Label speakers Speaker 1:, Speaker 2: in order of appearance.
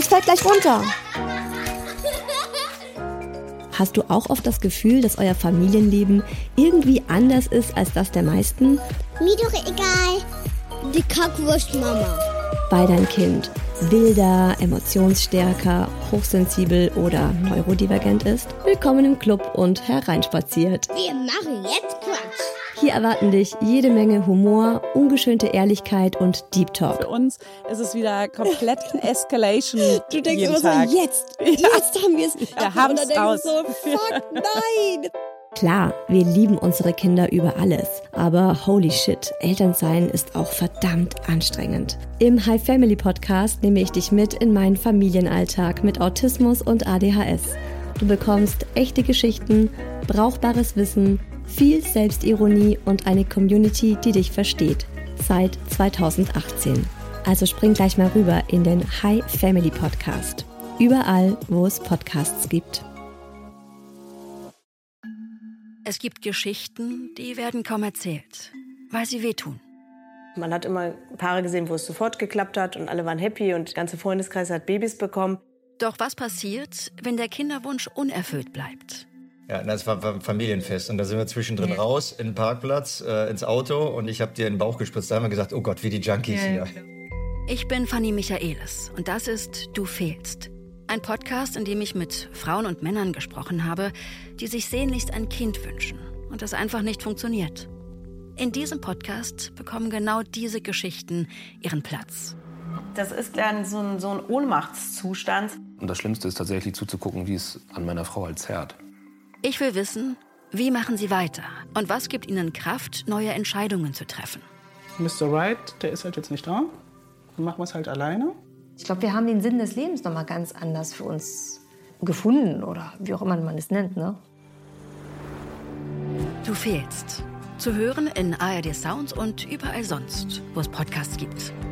Speaker 1: fällt gleich runter. Hast du auch oft das Gefühl, dass euer Familienleben irgendwie anders ist als das der meisten?
Speaker 2: Mir doch egal. Die Kackwurst-Mama.
Speaker 1: Weil dein Kind wilder, emotionsstärker, hochsensibel oder neurodivergent ist? Willkommen im Club und hereinspaziert.
Speaker 2: Wir machen jetzt Quatsch.
Speaker 1: Hier erwarten dich jede Menge Humor, ungeschönte Ehrlichkeit und Deep Talk.
Speaker 3: Für uns ist es wieder komplett Escalation.
Speaker 1: Du denkst
Speaker 3: jeden
Speaker 1: immer
Speaker 3: Tag.
Speaker 1: so, jetzt haben wir es.
Speaker 3: Wir haben es raus.
Speaker 1: So, fuck, nein. Klar, wir lieben unsere Kinder über alles. Aber holy shit, Elternsein ist auch verdammt anstrengend. Im Hi Family Podcast nehme ich dich mit in meinen Familienalltag mit Autismus und ADHS. Du bekommst echte Geschichten, brauchbares Wissen, viel Selbstironie und eine Community, die dich versteht. Seit 2018. Also spring gleich mal rüber in den Hi Family Podcast. Überall, wo es Podcasts gibt.
Speaker 4: Es gibt Geschichten, die werden kaum erzählt, weil sie wehtun.
Speaker 5: Man hat immer Paare gesehen, wo es sofort geklappt hat und alle waren happy und der ganze Freundeskreis hat Babys bekommen.
Speaker 4: Doch was passiert, wenn der Kinderwunsch unerfüllt bleibt?
Speaker 6: Ja, das war ein Familienfest und da sind wir zwischendrin raus in den Parkplatz, ins Auto und ich habe dir in den Bauch gespritzt. Da haben wir gesagt, oh Gott, wie die Junkies hier.
Speaker 4: Ich bin Fanny Michaelis und das ist Du fehlst. Ein Podcast, in dem ich mit Frauen und Männern gesprochen habe, die sich sehnlichst ein Kind wünschen und das einfach nicht funktioniert. In diesem Podcast bekommen genau diese Geschichten ihren Platz.
Speaker 5: Das ist dann so ein Ohnmachtszustand.
Speaker 7: Und das Schlimmste ist tatsächlich zuzugucken, wie es an meiner Frau halt zerrt.
Speaker 4: Ich will wissen, wie machen sie weiter und was gibt ihnen Kraft, neue Entscheidungen zu treffen.
Speaker 8: Mr. Right, der ist halt jetzt nicht da. Dann machen wir es halt alleine.
Speaker 9: Ich glaube, wir haben den Sinn des Lebens noch mal ganz anders für uns gefunden oder wie auch immer man es nennt, ne?
Speaker 4: Du fehlst. Zu hören in ARD Sounds und überall sonst, wo es Podcasts gibt.